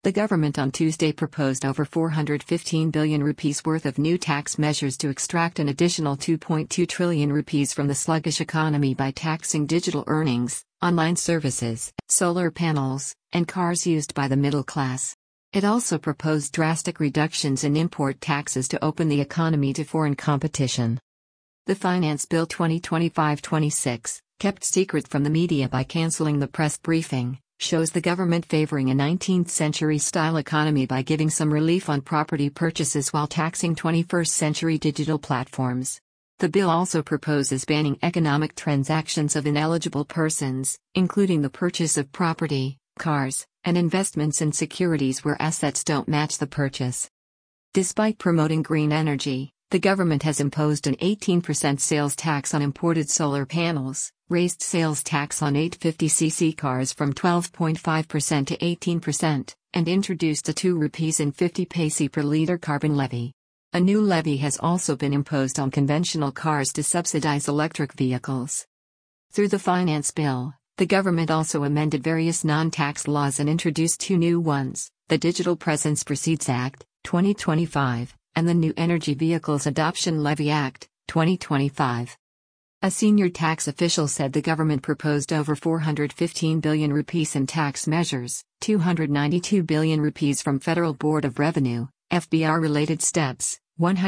The government on Tuesday proposed over 415 billion rupees worth of new tax measures to extract an additional 2.2 trillion rupees from the sluggish economy by taxing digital earnings, online services, solar panels, and cars used by the middle class. It also proposed drastic reductions in import taxes to open the economy to foreign competition. The Finance Bill 2025-26, kept secret from the media by cancelling the press briefing, shows the government favoring a 19th-century-style economy by giving some relief on property purchases while taxing 21st-century digital platforms. The bill also proposes banning economic transactions of ineligible persons, including the purchase of property, cars, and investments in securities where assets don't match the purchase. Despite promoting green energy, the government has imposed an 18% sales tax on imported solar panels, raised sales tax on 850cc cars from 12.5% to 18%, and introduced a 2 rupees and 50 paise per litre carbon levy. A new levy has also been imposed on conventional cars to subsidize electric vehicles. Through the finance bill, the government also amended various non-tax laws and introduced 2 new ones, the Digital Presence Proceeds Act, 2025, and the New Energy Vehicles Adoption Levy Act, 2025. A senior tax official said the government proposed over 415 billion rupees in tax measures, 292 billion rupees from Federal Board of Revenue, FBR-related steps,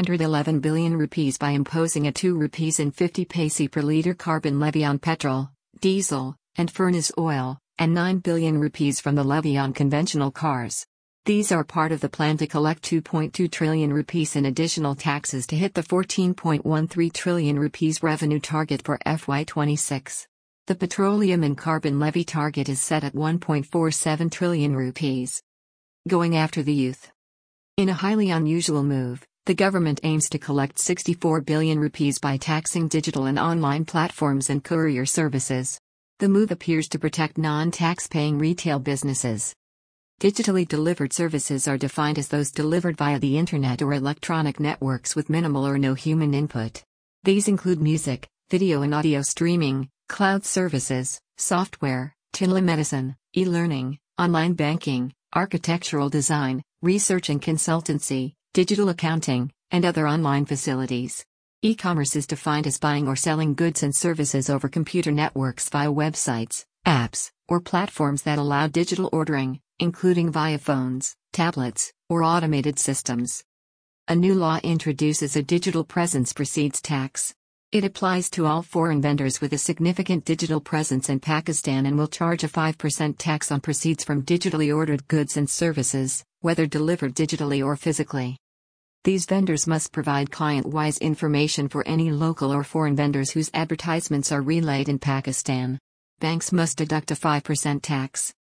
111 billion rupees by imposing a 2 rupees and 50 paise per litre carbon levy on petrol, diesel, and furnace oil, and 9 billion rupees from the levy on conventional cars. These are part of the plan to collect 2.2 trillion rupees in additional taxes to hit the 14.13 trillion rupees revenue target for FY26. The petroleum and carbon levy target is set at 1.47 trillion rupees. Going after the youth. In a highly unusual move, the government aims to collect 64 billion rupees by taxing digital and online platforms and courier services. The move appears to protect non-tax-paying retail businesses. Digitally delivered services are defined as those delivered via the internet or electronic networks with minimal or no human input. These include music, video and audio streaming, cloud services, software, telemedicine, e-learning, online banking, architectural design, research and consultancy, digital accounting, and other online facilities. E-commerce is defined as buying or selling goods and services over computer networks via websites, apps, or platforms that allow digital ordering, including via phones, tablets, or automated systems. A new law introduces a digital presence proceeds tax. It applies to all foreign vendors with a significant digital presence in Pakistan and will charge a 5% tax on proceeds from digitally ordered goods and services, whether delivered digitally or physically. These vendors must provide client-wise information for any local or foreign vendors whose advertisements are relayed in Pakistan. Banks must deduct a 5% tax.